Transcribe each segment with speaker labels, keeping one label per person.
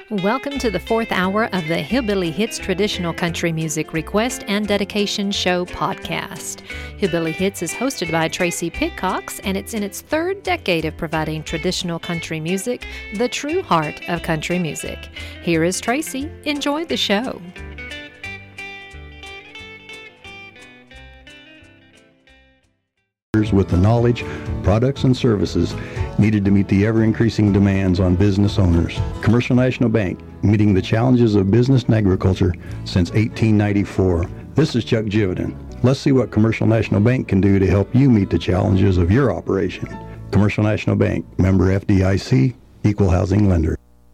Speaker 1: Welcome to the fourth hour of the Hillbilly Hits Traditional Country Music Request and Dedication Show podcast. Hillbilly Hits is hosted by Tracy Pitcox, and it's in its third decade of providing traditional country music, the true heart of country music. Here is Tracy. Enjoy the show.
Speaker 2: With the knowledge, products, and services needed to meet the ever-increasing demands on business owners. Commercial National Bank, meeting the challenges of business and agriculture since 1894. This is Chuck Jividen. Let's see what Commercial National Bank can do to help you meet the challenges of your operation. Commercial National Bank, member FDIC, equal housing lender.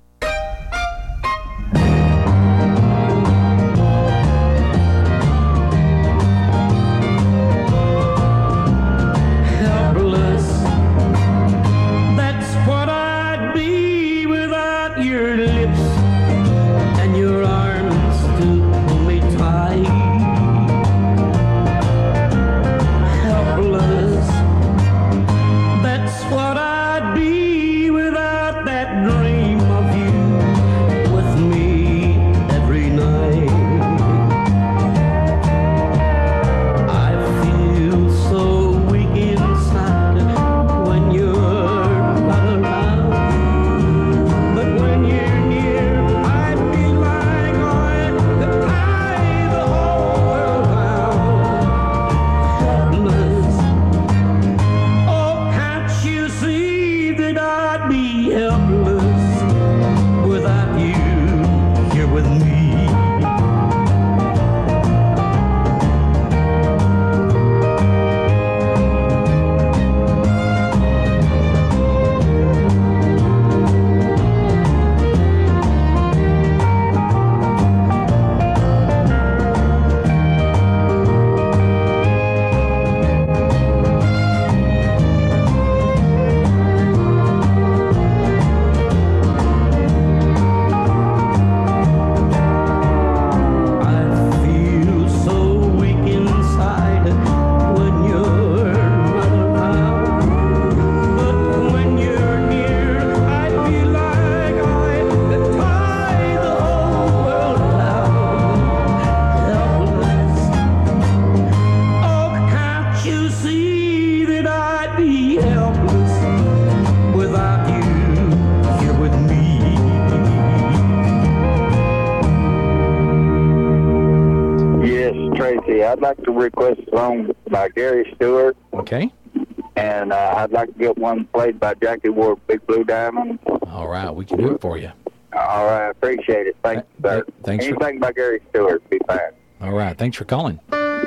Speaker 3: I'd like to request a song by Gary Stewart.
Speaker 4: Okay.
Speaker 3: And I'd like to get one played by Jackie Ward, Big Blue Diamond.
Speaker 4: All right, we can do it for you.
Speaker 3: All right, appreciate it. Thanks, sir.
Speaker 4: Thanks.
Speaker 3: Anything by Gary Stewart would be fine.
Speaker 4: All right, thanks for calling.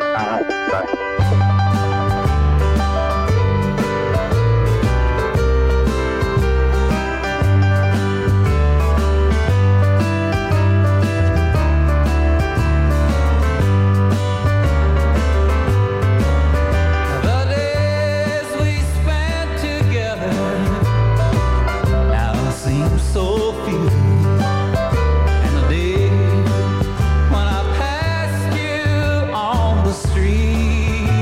Speaker 3: Bye.
Speaker 5: Street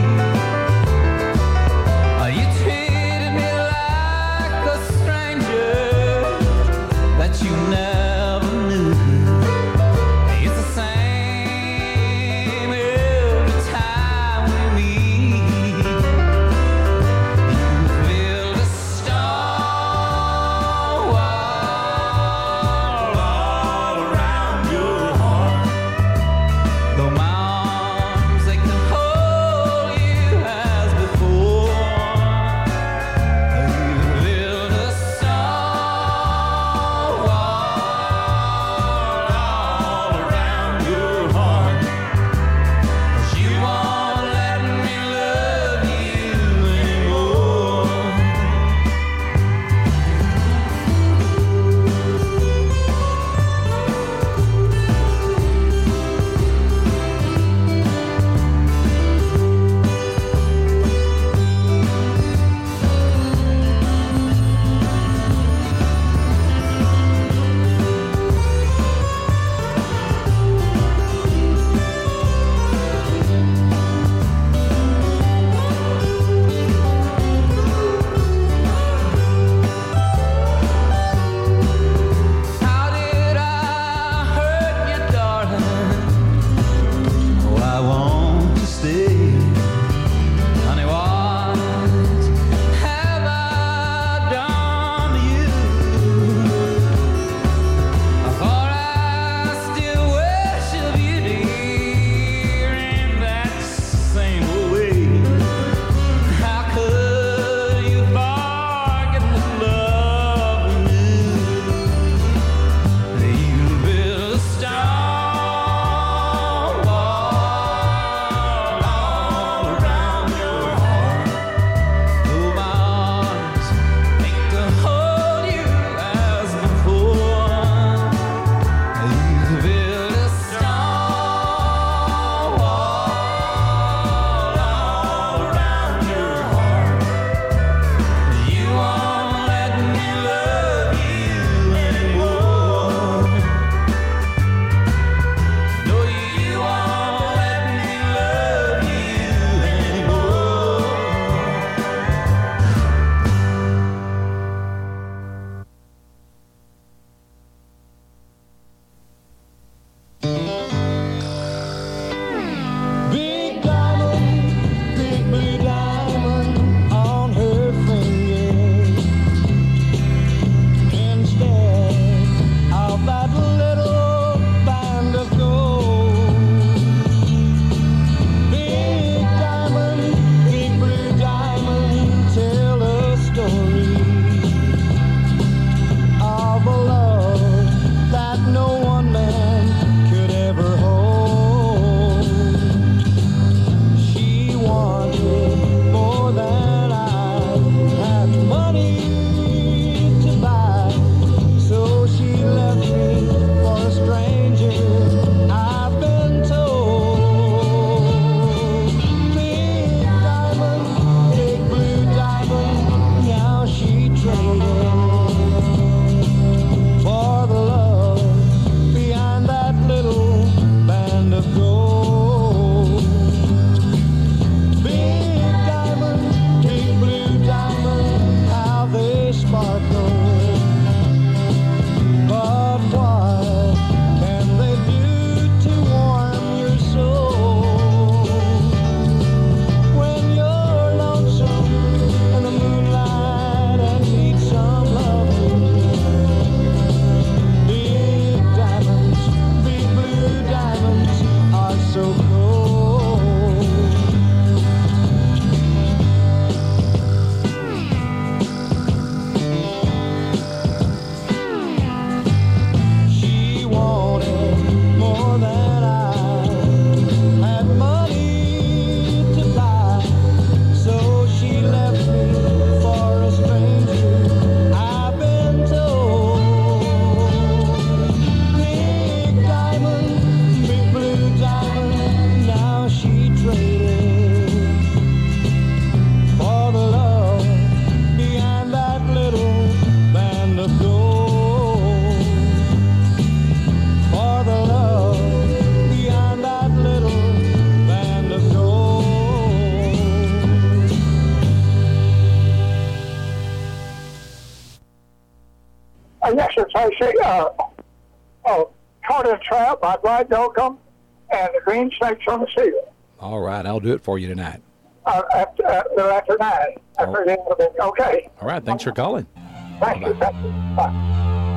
Speaker 5: Tracy, Caught in Trap by Dwight Yoakam and the Green Snakes on the Ceiling.
Speaker 4: All right, I'll do it for you tonight.
Speaker 5: After 9. After the end of it. Okay.
Speaker 4: All right, thanks for calling.
Speaker 5: Thank you. Bye.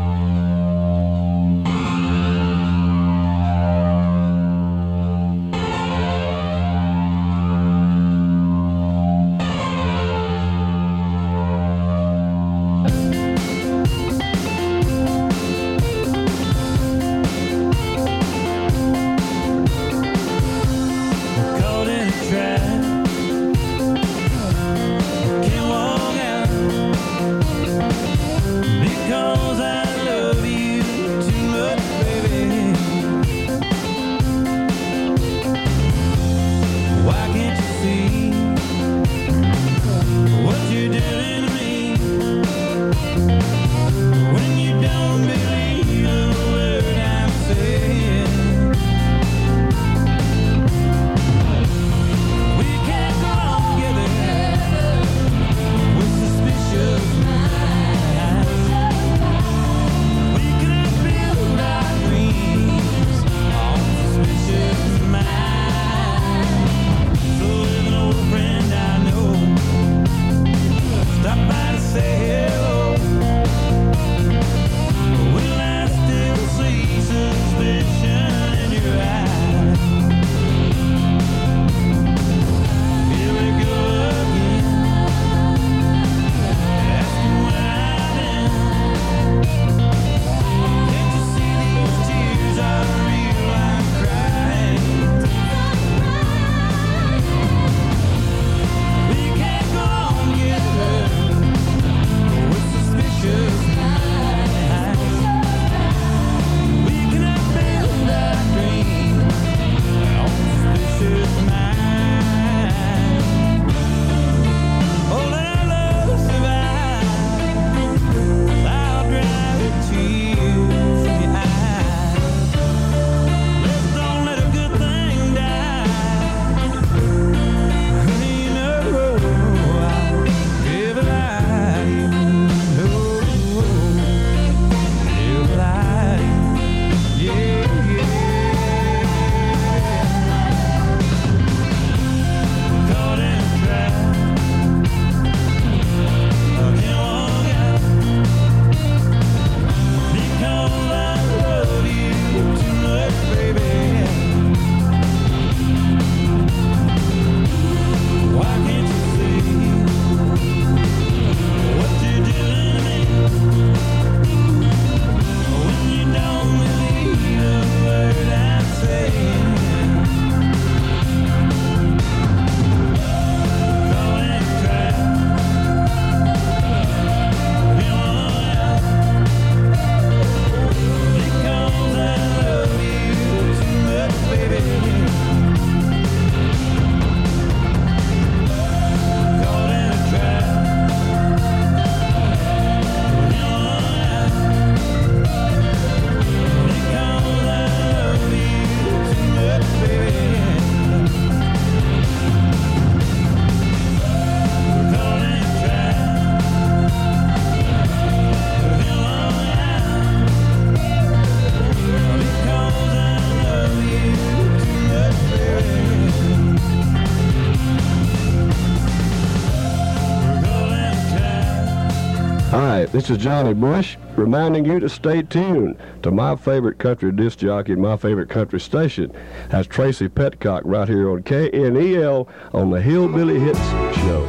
Speaker 6: Hi, this is Johnny Bush, reminding you to stay tuned to my favorite country disc jockey, my favorite country station. That's Tracy Petcock right here on KNEL on the Hillbilly Hits Show.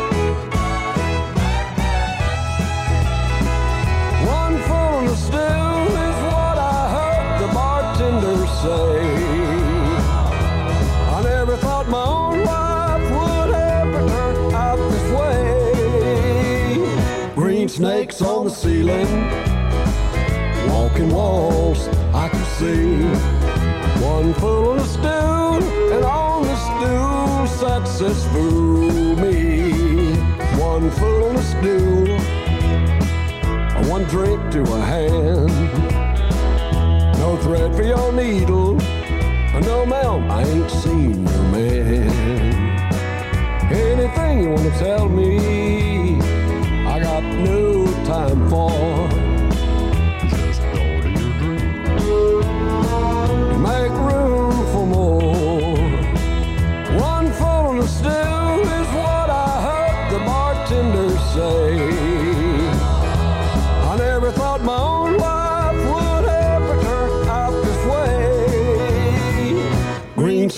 Speaker 7: One full of stew is what I heard the bartender say. I never thought my own life would ever turn out this way. Green snakes on the ceiling, walking walls I could see. One full of stew, and on the stew sat Sis Boo me. One full of stew, one drink to a hand. No thread for your needle, no ma'am, I ain't seen no man. Anything you wanna tell me, I got no time for.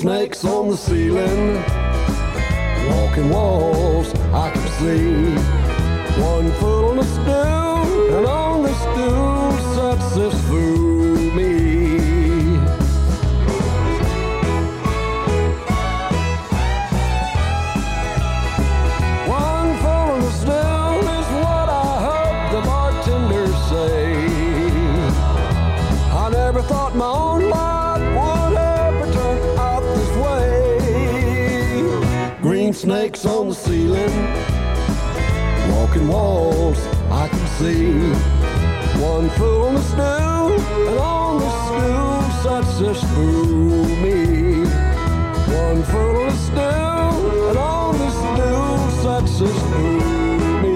Speaker 7: snakes on the ceiling, walking walls I can see. 1 foot on the stool, and on the stool sits this fool me. One foot on the stool is what I heard the bartender say. I never thought my own life would ever turn out this way. Green snakes on the ceiling, walking walls I can see. 1 foot on the stool, and on the stool sits this fool me. 1 foot on the stool, and on the stool sits this fool me.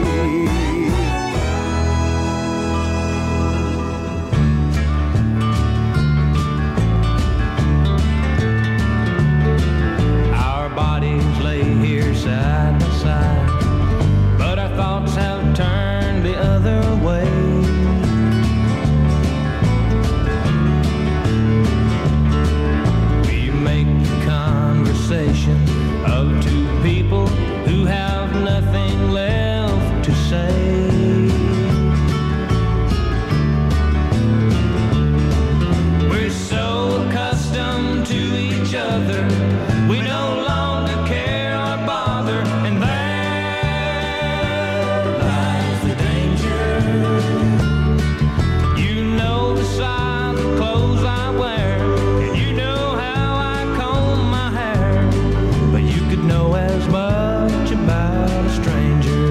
Speaker 8: Our bodies lay here side by side, but our thoughts have turned the other way. We make the conversation of two people who have nothing left to say. We're so accustomed to each other, we no longer care or bother, and there lies the danger. You know the size of clothes I wear, and you know how I comb my hair, but you could know as much about a stranger.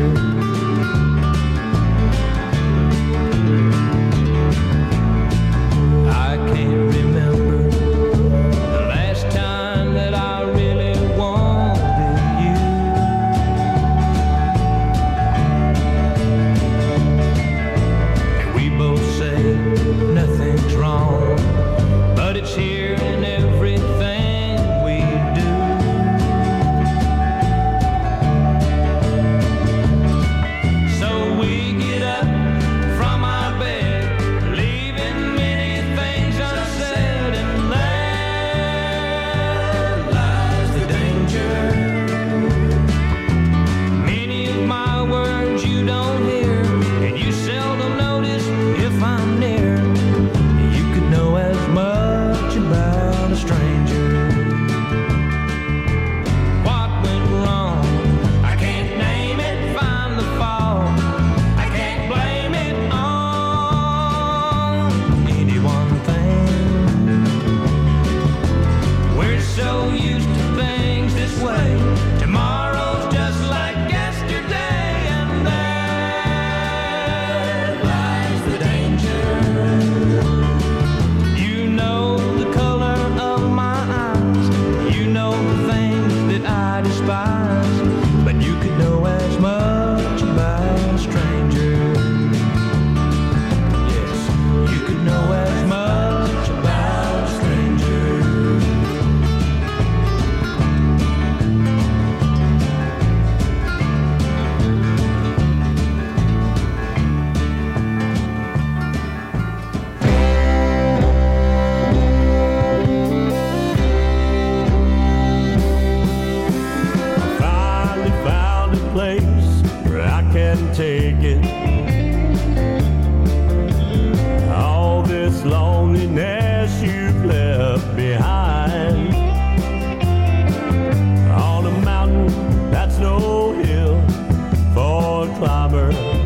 Speaker 8: I can't remember the last time that I really wanted you. And we both say nothing's wrong, but it's here in everything we do. So we get up from our bed, leaving many things unsaid, and there lies the danger. Many of my words you don't hear, and you seldom notice if I'm near. You could know as much about a stranger. What went wrong? I can't name it, find the fault. I can't blame it on any one thing. We're so used to things this way. Tomorrow's just like yesterday, and there lies the danger. You know the color of my eyes, you know the things that I despise, but you could know as much about a stranger. Yes, you could know as much about a stranger.
Speaker 9: Finally found a place where I can take it. All this loneliness you've left behind. On a mountain that's no hill for a climber.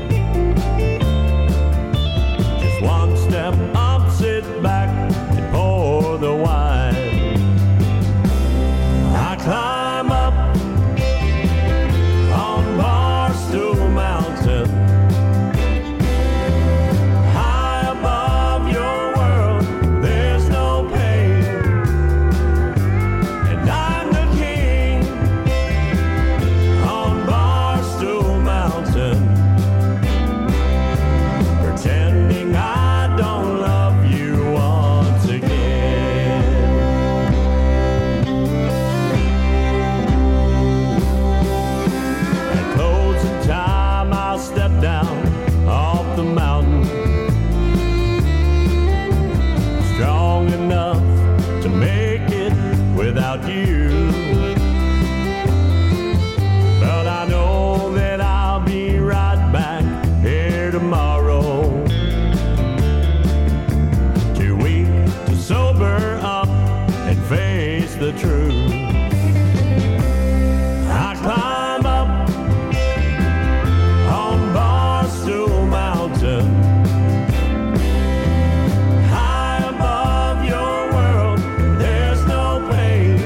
Speaker 9: Just one step up, sit back and pour the wine. I climb up on Barstool Mountain, high above your world. There's no pain the truth. I climb up on Barstool Mountain, high above your world, there's no pain.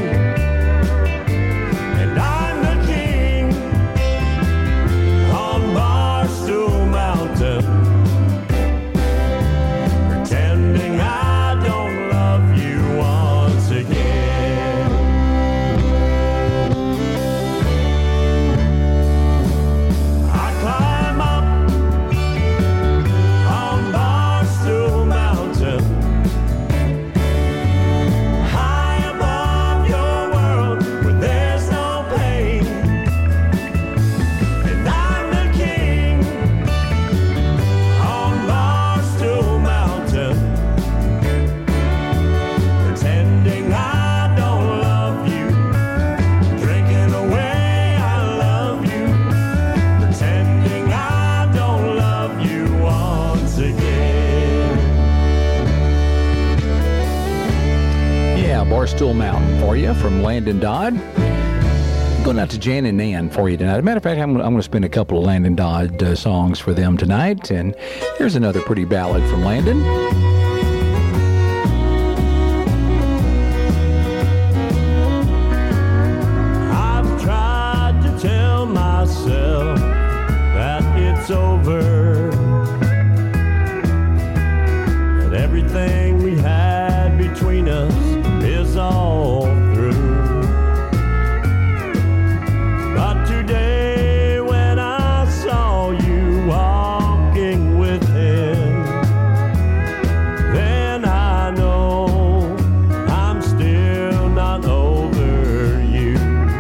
Speaker 9: And I'm the king on Barstool Mountain, pretending I don't love you once again. I climb up on Barstool Mountain, high above your world where there's no pain. And I'm the king on Barstool Mountain, pretending I don't love you, drinking away I love you, pretending I don't love you once again.
Speaker 4: Yeah, Barstool Mountain for you from Landon Dodd. Going out to Jan and Nan for you tonight. As a matter of fact, I'm going to spin a couple of Landon Dodd songs for them tonight. And here's another pretty ballad from Landon.
Speaker 9: I've tried to tell myself that it's over, that everything we had between us is all through. But today when I saw you walking with him, then I know I'm still not over you.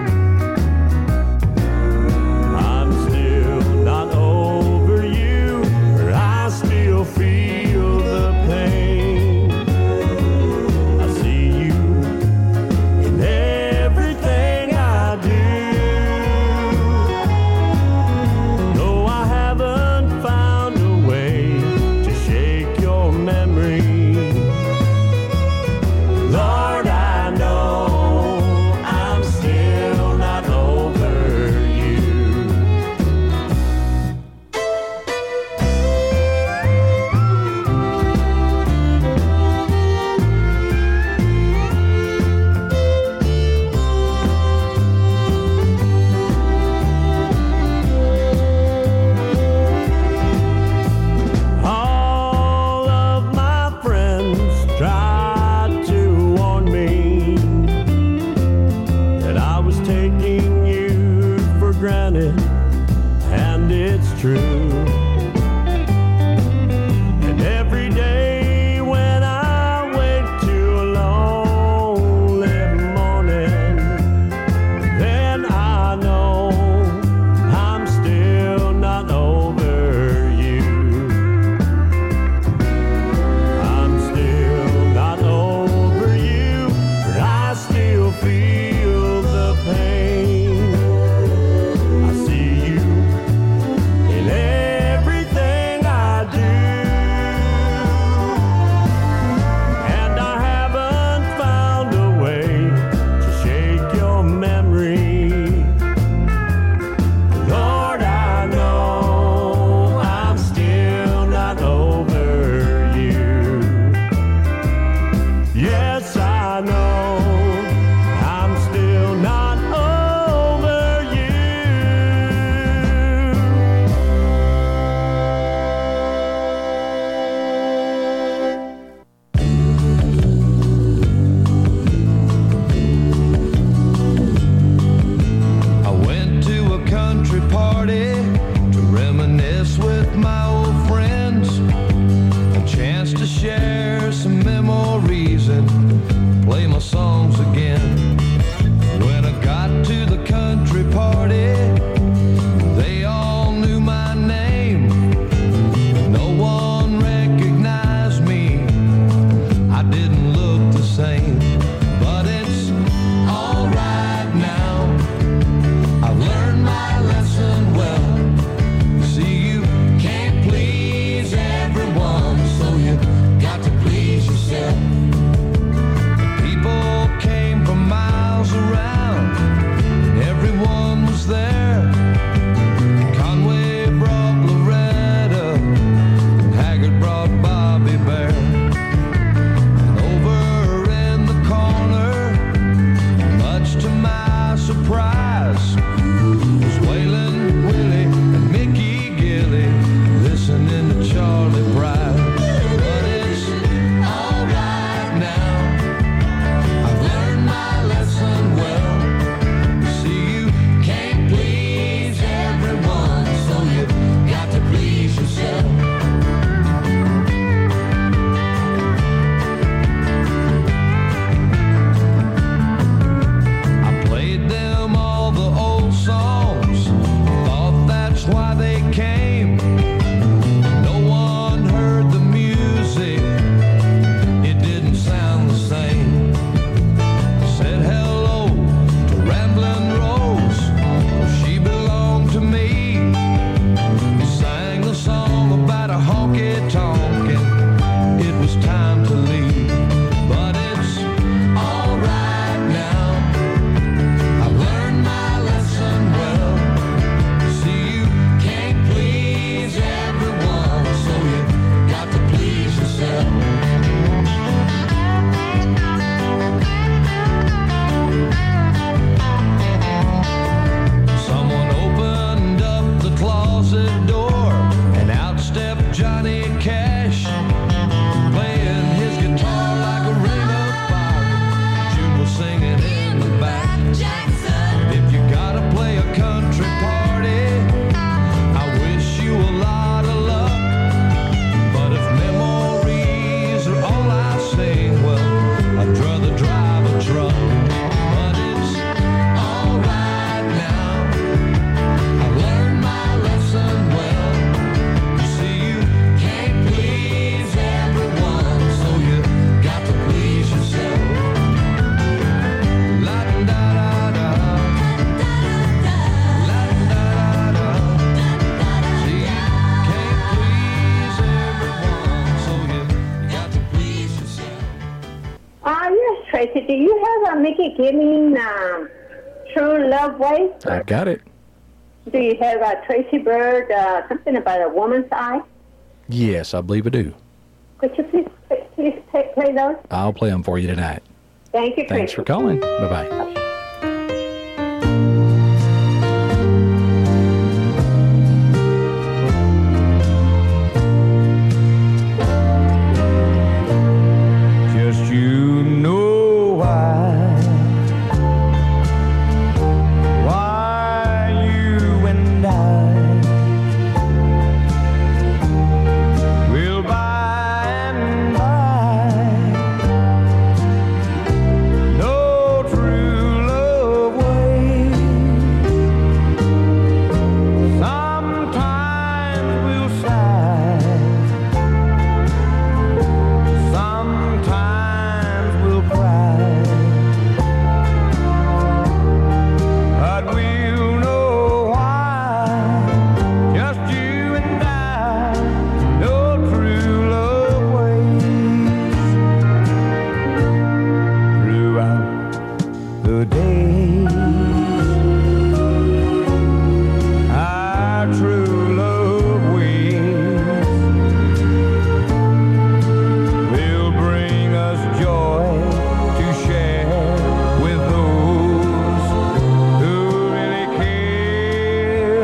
Speaker 9: I'm still not over you, or I still feel the pain. I see you in everything I do, though I haven't found a way to shake your memory. Lord, I know I'm still not over you. All of my friends tried to warn me that I was taking you for granted, and it's true. And every day when I wake to a lonely morning, then I know I'm still not over you. I'm still not over you, but I still feel the pain. I see you in everything I do, and I haven't found a way to shake your memory. Lord, I know I'm still not over you. Yes, I know I'm still not over you.
Speaker 7: I went to a country party to reminisce with my old friends, a chance to share some memories and play my songs again. When I got to the country party, they all knew my name. No one recognized me. I didn't look the same, but it's all right now. I've learned my lesson well. See, you can't please everyone, so you got to please yourself. People came from
Speaker 10: Tracy, do you have a Mickey Giving True Love Way?
Speaker 4: I've got it.
Speaker 10: Do you have a Tracy Bird, something about a woman's eye?
Speaker 4: Yes, I believe I do.
Speaker 10: Could you please play those?
Speaker 4: I'll play them for you tonight.
Speaker 10: Thank you,
Speaker 4: Thanks
Speaker 10: Tracy.
Speaker 4: for calling. Bye-bye.
Speaker 8: Just you know why you and I will by and by know true love ways. Sometimes we'll sigh, sometimes we'll cry, but we'll know why. Just you and I know true love ways. Throughout the day, our true love ways will bring us joy to share with those who really care.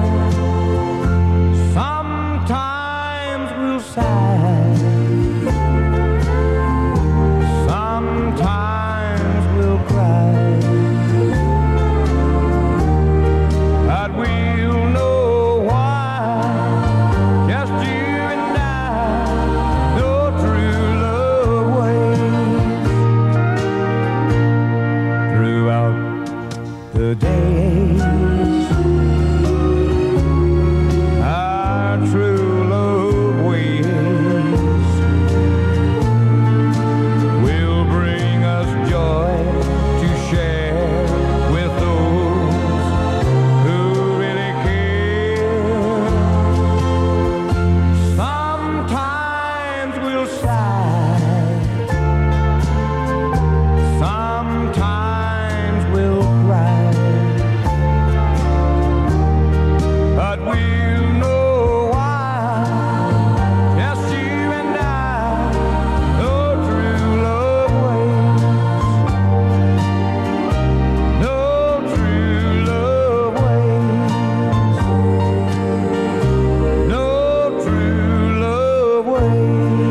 Speaker 8: Sometimes we'll sigh, sometimes we'll cry, but we'll know why. Just you and I know true love ways. Throughout the days, our true love ways will bring us joy to share with those who really care. Sometimes we'll sigh, sometimes we'll cry, but we'll know why. Just you and I know true love ways, know true love ways, know true love ways.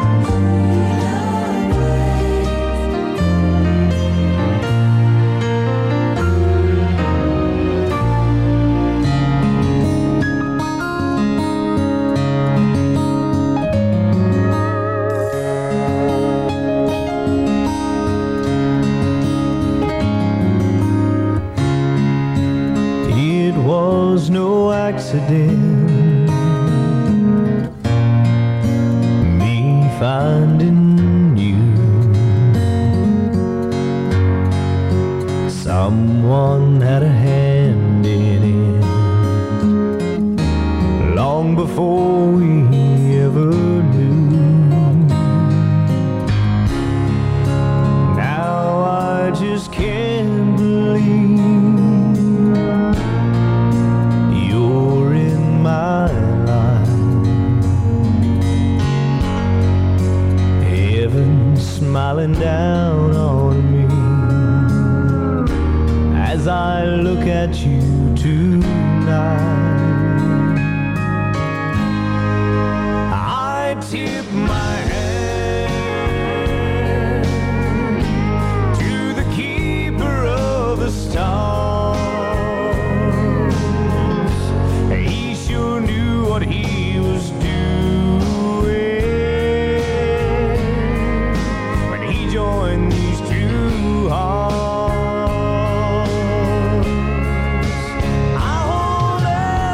Speaker 8: It was no accident, me finding you. Someone had a hand in it long before we ever knew. Now I just can't believe you're in my life. Heaven smiling down on me as I look at you tonight. I tip my hand to the keeper of the stars. He sure knew what he was doing when he joined these two hearts. I hold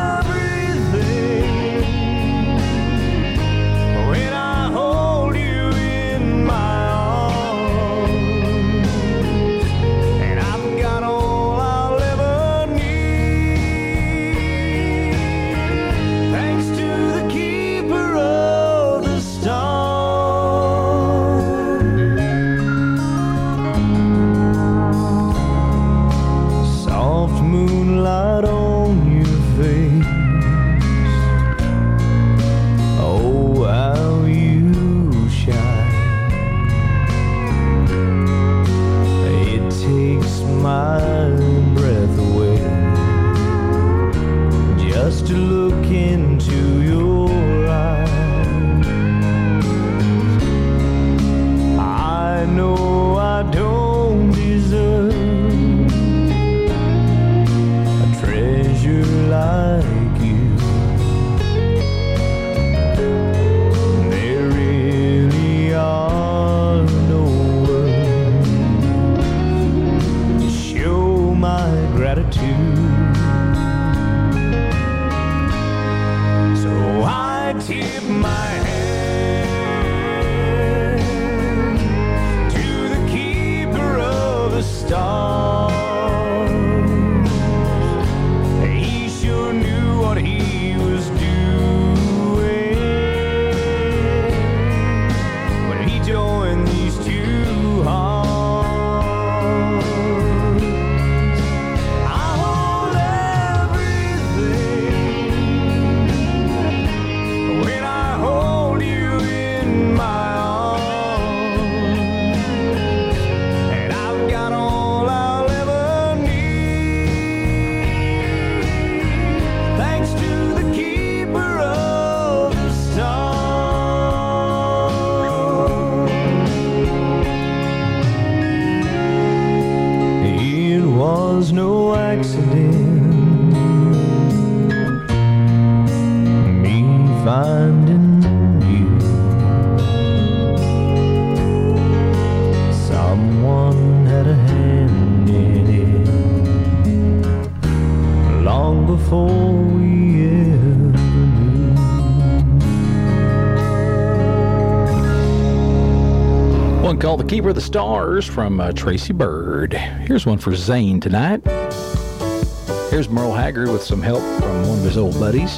Speaker 4: called The Keeper of the Stars from Tracy Byrd. Here's one for Zane tonight. Here's Merle Haggard with some help from one of his old buddies.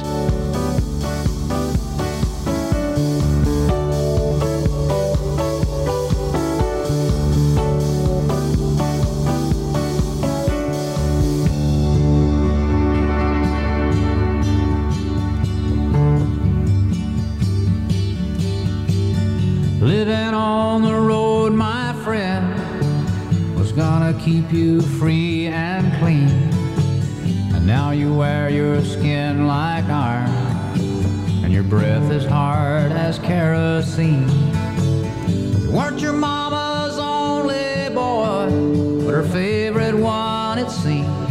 Speaker 11: Living on the road, my friend, was gonna keep you free and clean. And now you wear your skin like iron, and your breath is hard as kerosene. You weren't your mama's only boy, but her favorite one, it seemed.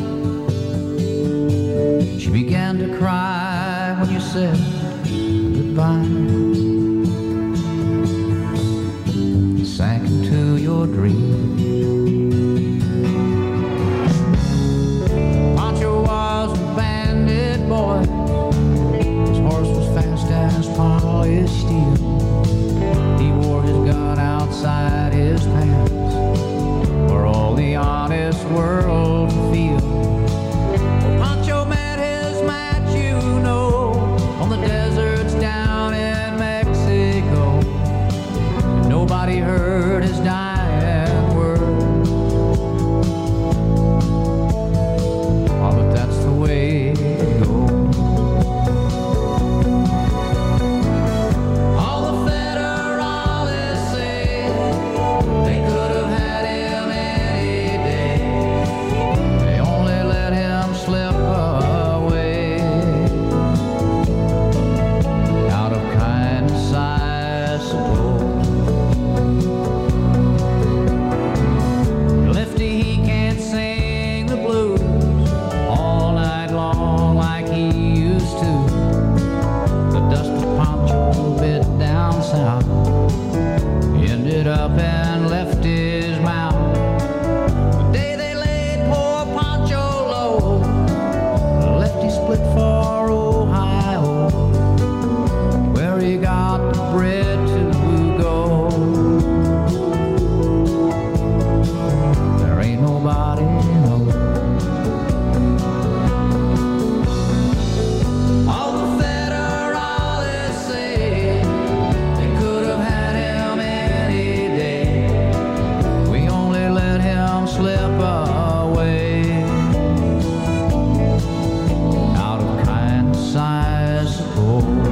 Speaker 11: She began to cry when you said goodbye. Sank into your dream. Pancho was a bandit boy. His horse was fast as polished steel. He wore his gun outside his pants for all the honest world to feel. Well, Pancho met his match, you know, on the deserts down in Mexico. Nobody heard his dying word. Oh, but that's the way it goes. All the federales say they could have had him any day. They only let him slip away. Out of kindness, I suppose. Ended up and left his mouth. The day they laid poor Pancho low, Lefty split for Ohio, where he got the bread to go. There ain't nobody knows. All the federales say they could have had him any day. We only let him slip away. Out of kindness, I suppose.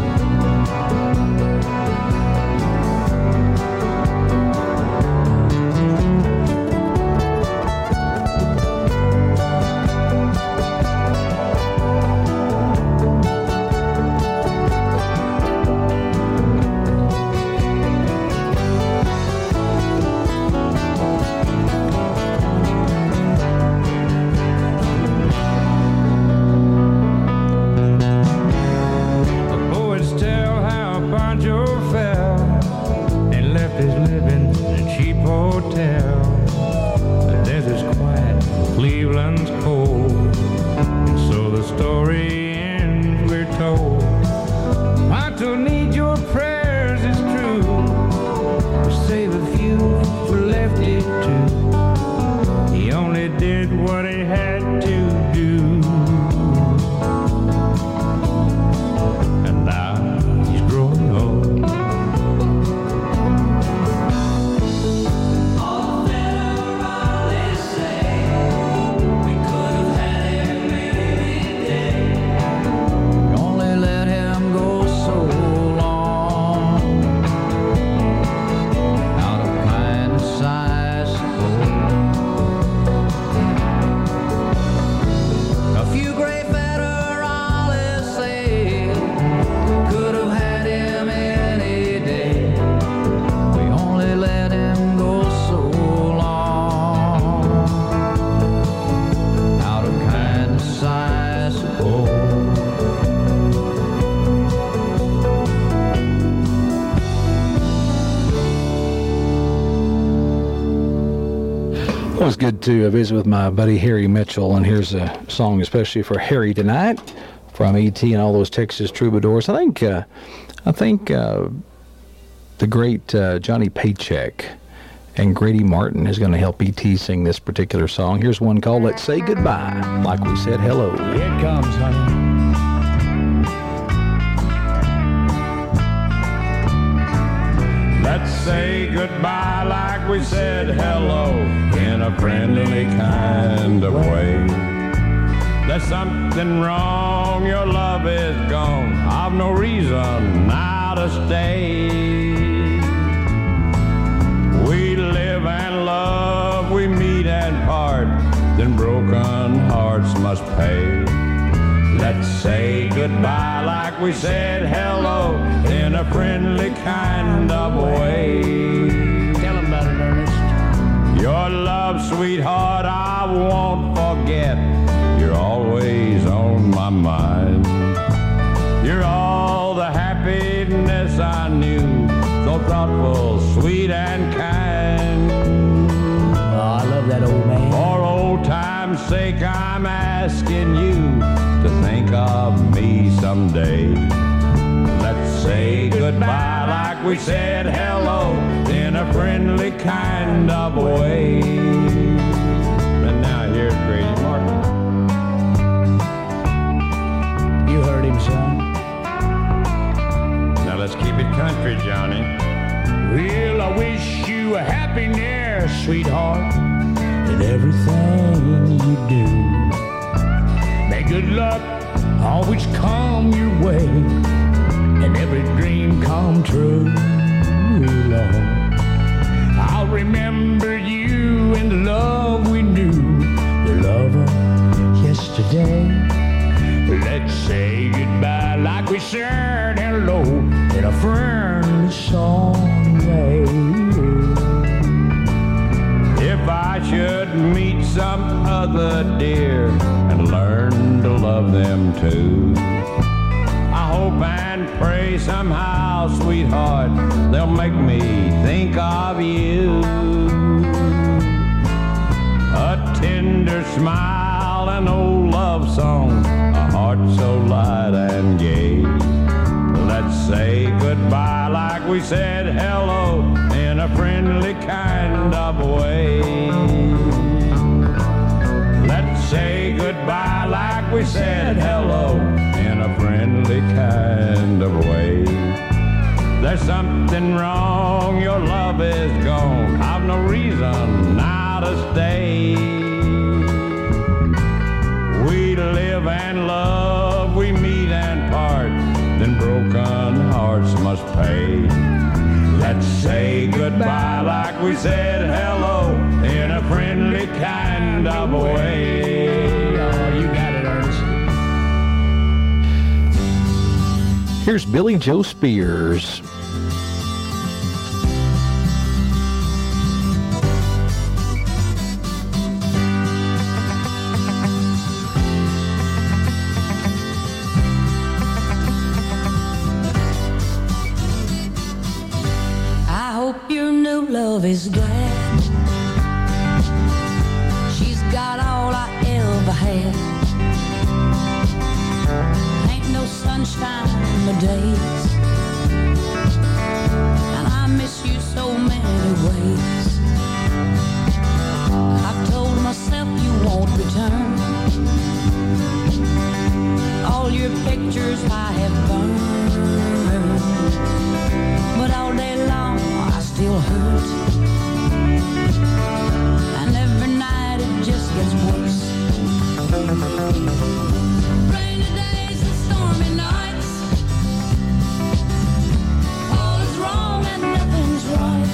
Speaker 8: The poets tell how Pancho fell and left his living in a cheap hotel. The desert's quiet, Cleveland's cold, and so the story ends, we're told. Pancho needs your prayers, it's true, to save a few for Lefty too. He only did what he had to do. And now he's growing old. All the federales say we could have had him any day.
Speaker 11: We only let him go so long. Out of kindness, I suppose. A few great federales say could have had him any day. We only let him go so long. Out of kindness, I suppose.
Speaker 4: It was good to visit with my buddy Harry Mitchell, and here's a song especially for Harry tonight from E.T. and all those Texas troubadours. I think the great Johnny Paycheck And Grady Martin is going to help E.T. sing this particular song. Here's one called Let's Say Goodbye, like we said hello.
Speaker 11: Here it comes, honey.
Speaker 8: Let's say goodbye like we said hello in a friendly kind of way. There's something wrong, your love is gone. I've no reason now to stay. We live and love, we meet and part, then broken hearts must pay. Let's say goodbye like we said hello in a friendly kind of way.
Speaker 11: Tell them about it, Ernest.
Speaker 8: Your love, sweetheart, I won't forget. You're always on my mind. You're all the happiness I knew, so thoughtful, sweet and kind.
Speaker 11: Oh, I love that old man.
Speaker 8: For old time's sake, I'm asking you to think of me someday. Let's say goodbye like we said hello in a friendly kind of way. And now here's Grady Martin.
Speaker 11: You heard him, son.
Speaker 8: Now let's keep it country, Johnny.
Speaker 11: Well, I wish you a happiness, sweetheart, in everything you do. May good luck always come your way, and every dream come true, Lord. I'll remember you and the love we knew, the love of yesterday. Let's say goodbye like we said hello in a friendly song way.
Speaker 8: If I should meet some other dear and learn to love them too, I hope and pray somehow, sweetheart, they'll make me think of you. A tender smile, an old love song, a heart so light and gay. Let's say goodbye like we said hello in a friendly kind of way. Let's say goodbye like we said hello in a friendly kind of way. There's something wrong, your love is gone. I've no reason now to stay. We live and love, we meet and part, then broken hearts must pay. Let's say goodbye like we said hello in a friendly kind of way.
Speaker 11: Oh, you got it, Ernest.
Speaker 4: Here's Billy Joe Spears.
Speaker 12: Love is glad she's got all I ever had. Ain't no sunshine in my days, and I miss you so many ways. I've told myself you won't return. All your pictures I have burned, but all day long I still hurt, and every night it just gets worse. Rainy days and stormy nights, all is wrong and nothing's right.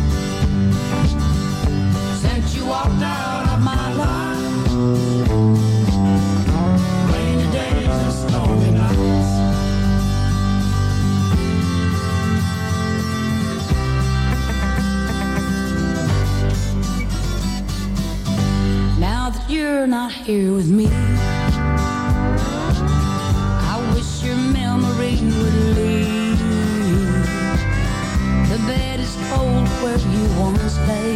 Speaker 12: Since you walked out of my life, rainy days and stormy nights. Now that you're not here with me, I wish your memory would leave. The bed is cold where you once lay,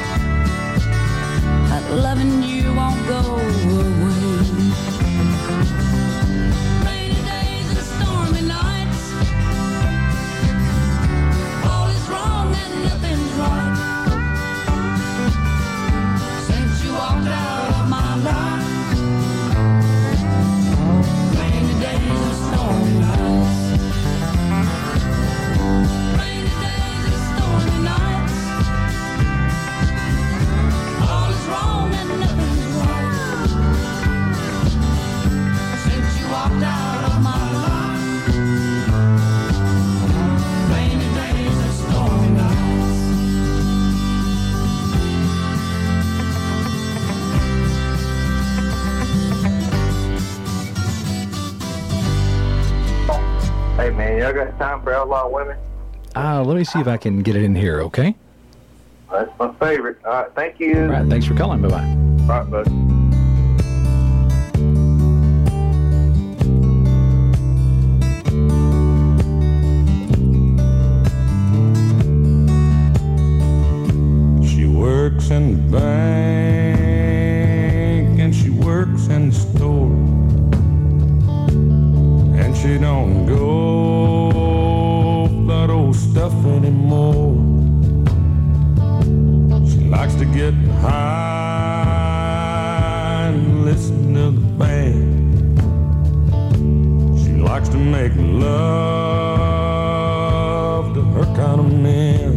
Speaker 12: but loving you won't go away. Rainy days and stormy nights, all is wrong and nothing's right.
Speaker 3: And y'all got time for Outlaw Women?
Speaker 4: Let me see if I can get it in here, okay?
Speaker 3: That's my favorite. All right, thank you.
Speaker 4: All right, thanks for calling. Bye-bye.
Speaker 3: All right, bud.
Speaker 8: She works in the bank and she works in the store, and she don't go for that old stuff anymore. She likes to get high and listen to the band. She likes to make love to her kind of men.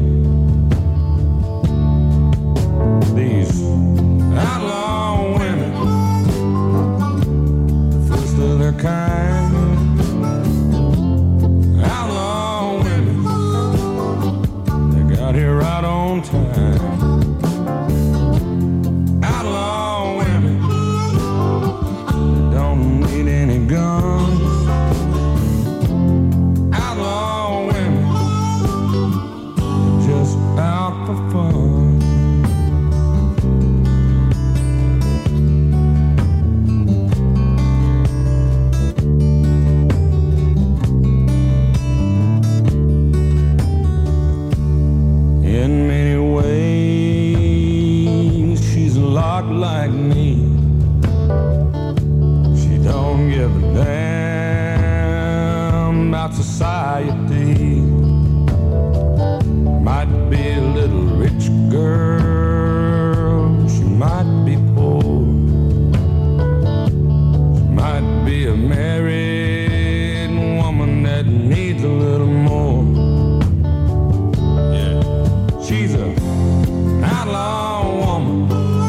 Speaker 8: These outlaw women, the first of their kind. Outlaw women, they got here right on time. Outlaw women, they don't need any guns. Outlaw women, just out for fun. In many ways, she's a lot like me. She don't give a damn about society. Might be a little rich girl, she might be poor. She might be a married woman that needs a little more. She's an outlaw woman,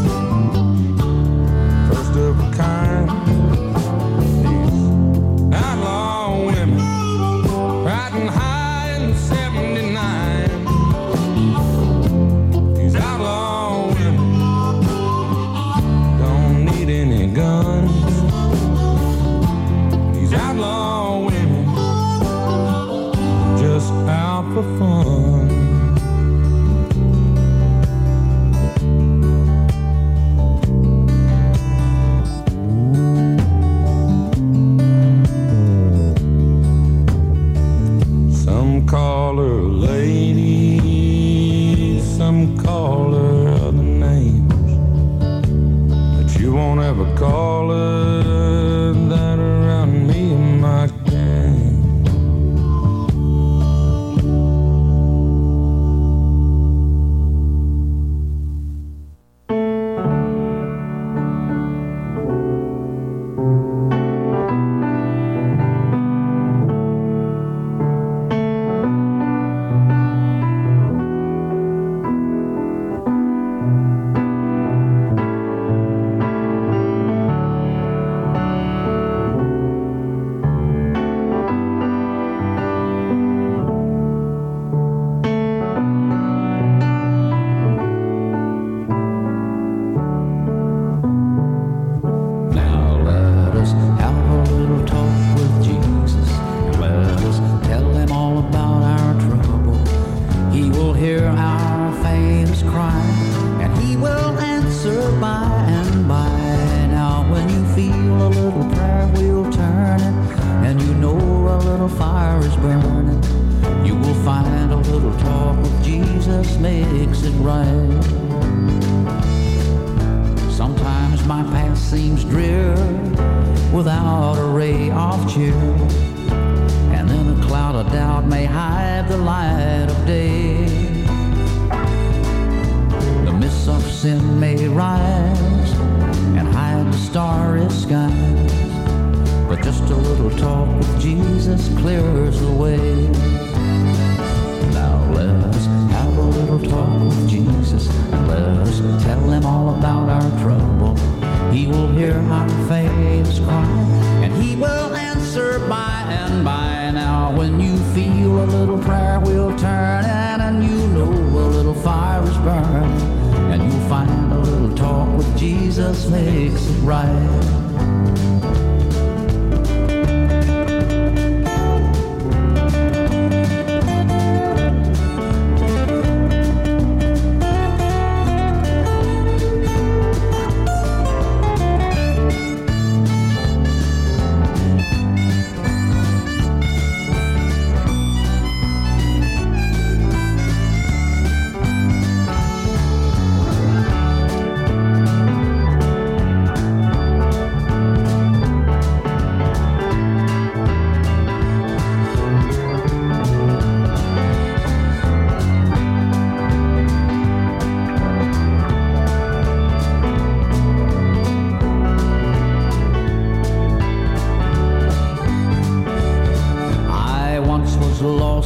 Speaker 8: first of a kind. These outlaw women, riding high in 79. These outlaw women don't need any guns. These outlaw women just out for fun. Some call her a lady, some call her other names, but you won't ever call her that around me and my gang.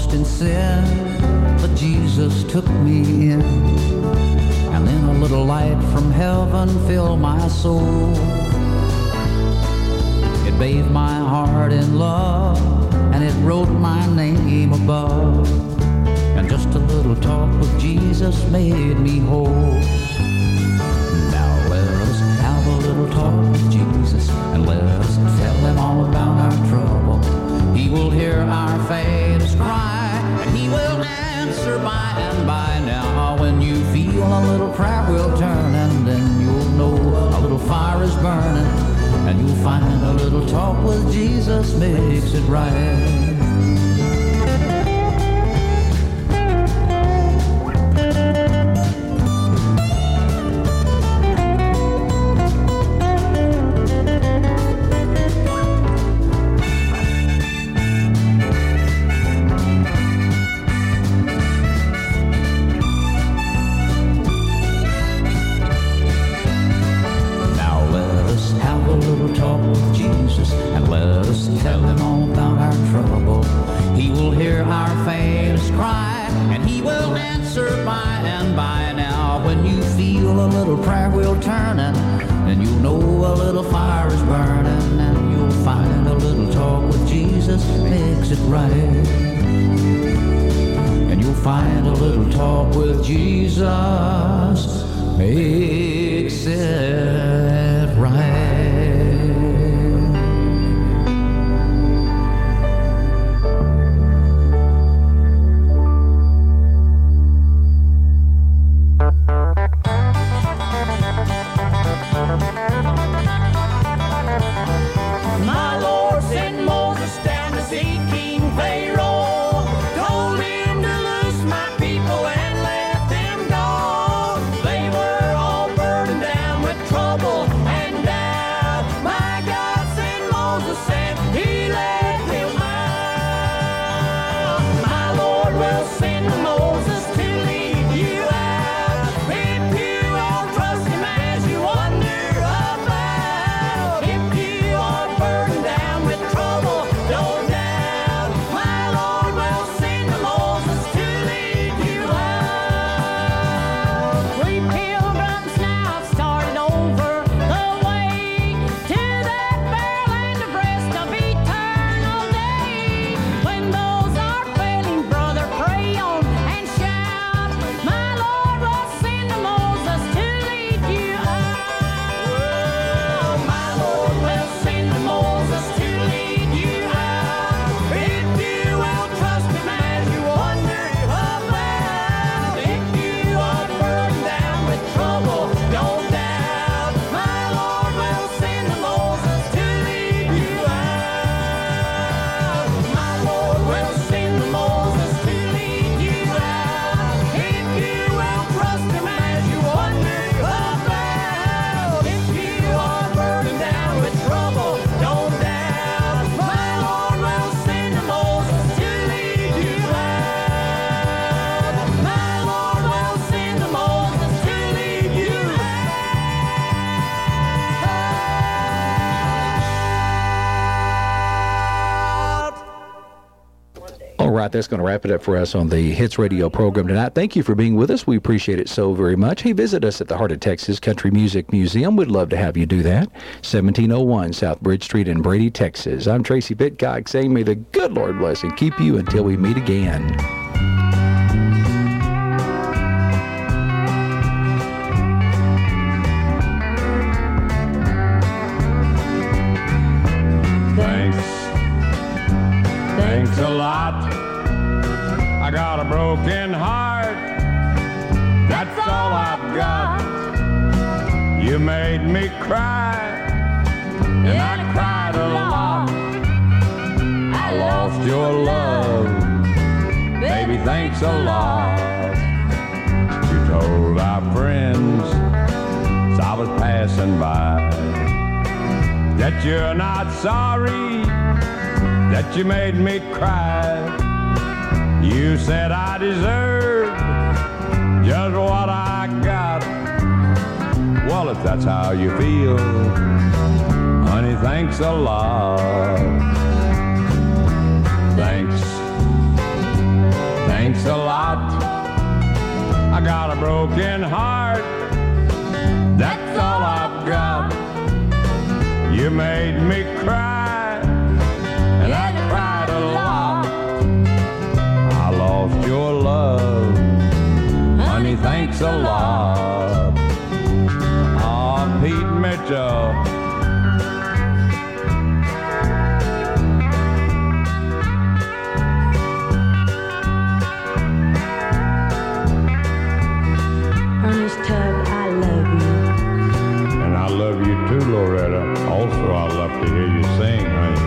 Speaker 11: lost in sin, but Jesus took me in. And then a little light from heaven filled my soul. It bathed my heart in love, and it wrote my name above. And just a little talk with Jesus made me whole. Now let us have a little talk with Jesus, and let us tell him all about our trouble. He will hear our faintest cry, and he will answer by and by. Now when you feel a little prayer will turn, and then you'll know a little fire is burning, and you'll find a little talk with Jesus makes it right.
Speaker 4: Right, that's going to wrap it up for us on the Hits Radio program tonight. Thank you for being with us. We appreciate it so very much. Hey, visit us at the Heart of Texas Country Music Museum. We'd love to have you do that. 1701 South Bridge Street in Brady, Texas. I'm Tracy Pitcock saying may the good Lord bless and keep you until we meet again.
Speaker 8: Thanks a lot. I got a broken heart, that's all I've got. You made me cry, and I cried a lot. I lost your love, baby, thanks a lot. You told our friends as I was passing by that you're not sorry that you made me cry. You said I deserved just what I got. Well, if that's how you feel, honey, thanks a lot. Thanks lot. I got a broken heart, that's all I've got. You made me cry, and I cried a lot. I lost your love, honey, thanks a lot. Oh, Pete Mitchell.
Speaker 12: Ernest Tubb, I love you.
Speaker 8: And I love you too, Loretta. Also, I love to hear you sing, honey.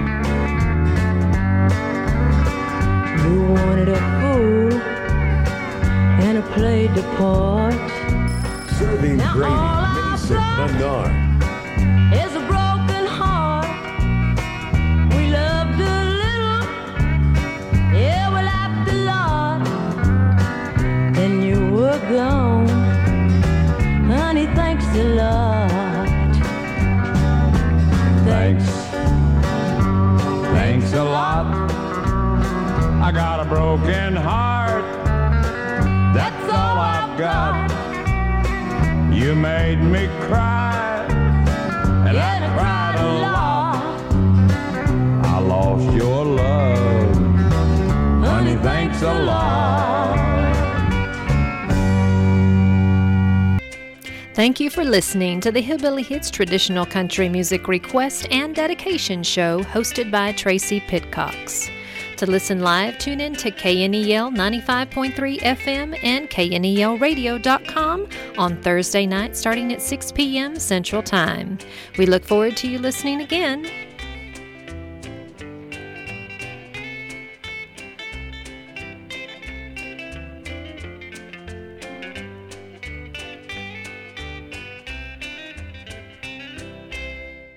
Speaker 12: You wanted a fool, and I played the part.
Speaker 13: Serving
Speaker 12: Now
Speaker 13: Grady,
Speaker 12: all I've
Speaker 13: Mason,
Speaker 12: got
Speaker 13: Menard.
Speaker 12: is a broken heart. We loved a little, yeah, we laughed a lot. Then you were gone, honey, thanks a lot.
Speaker 8: Thanks a lot. I got a broken heart, that's all I've got. You made me cry, and I cried a lot. I lost your love, honey, thanks a lot.
Speaker 1: Thank you for listening to the Hillbilly Hits Traditional Country Music Request and Dedication Show hosted by Tracy Pitcox. To listen live, tune in to KNEL 95.3 FM and KNELradio.com on Thursday night starting at 6 p.m. Central Time. We look forward to you listening again.